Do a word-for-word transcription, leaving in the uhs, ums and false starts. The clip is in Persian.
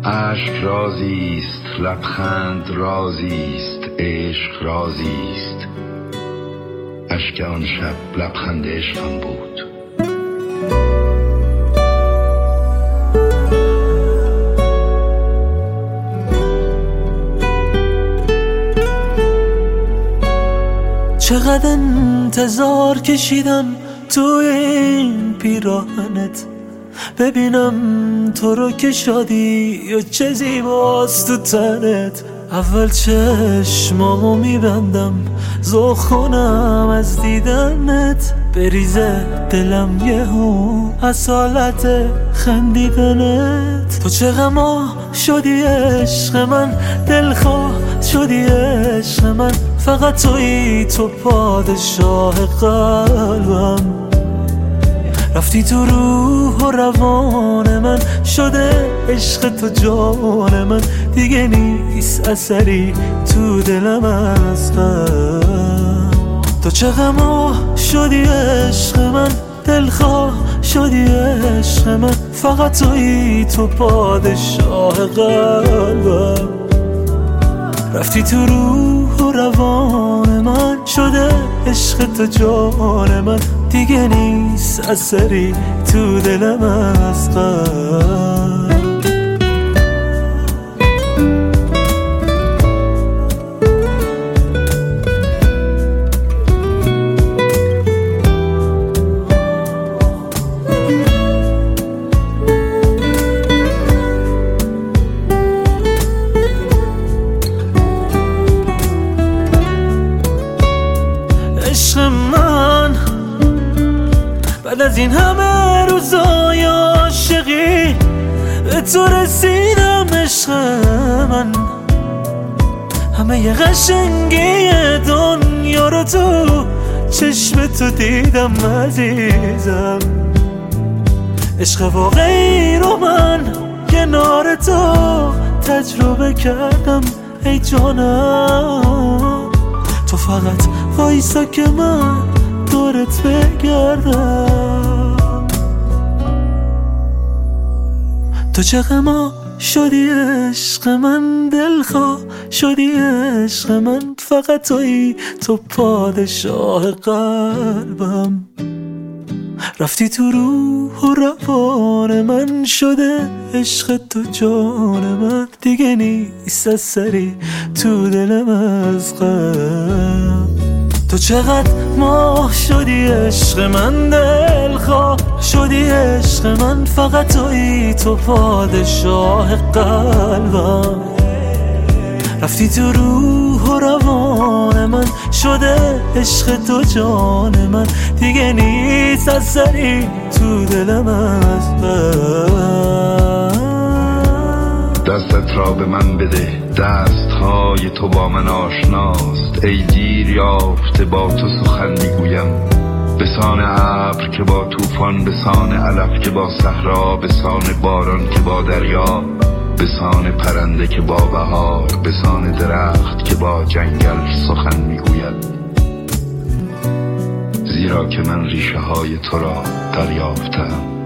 عشق رازیست، لبخند رازیست، عشق رازیست. اشک آن شب لبخند عشقم بود. چقدر انتظار کشیدم تو این پیراهنت، ببینم تو رو که شادی یا چه زیباست تو تنت. اول چشمامو میبندم ذوق کنم از دیدنت، بریزه دلم یهو از حالت خندیدنت. تو چه غما شدی عشق من، دلخواه شدی عشق من، فقط تویی تو پادشاه قلبم. رفتی تو روح و روان من، شده عشق تو جان من، دیگه نیست اثری تو دلم از غم. تو چه غما شدی عشق من، دلخواه شدی عشق من، فقط تویی تو پادشاه قلبم. رفتی تو روح و روان من، شده عشق تو جان من، دیگه نیست اثری تو دلم از غم. عشق من بعد از این همه روزای عاشقی به تو رسیدم. عشق من همه ی قشنگی دنیا رو تو چشم تو دیدم عزیزم. عشق واقعی رو من کنار تو تجربه کردم ای جانم. تو فقط وایسا که من دورت بگردم. تو چه غما شدی عشق من، دلخواه شدی عشق من، فقط تویی تو پادشاه قلبم. رفتی تو روح و روان من، شده عشق تو جان من، دیگه نیست اثری تو دلم از غم. تو چقدر ماه شدی عشق من، دلخواه شدی عشق من، فقط تویی تو پادشاه قلبم. رفتی تو روح و روان من، شده عشق تو جان من، دیگه نیست اثری تو دلم از غم. دستت را به من بده، دستهای تو با من آشناست. ای دیر یافته با تو سخن میگویم، بسان ابر که با طوفان، بسان علف که با صحرا، بسان باران که با دریا، بسان پرنده که با بهار، بسان درخت که با جنگل سخن میگوید. زیرا که من ریشه های تو را دریافتم.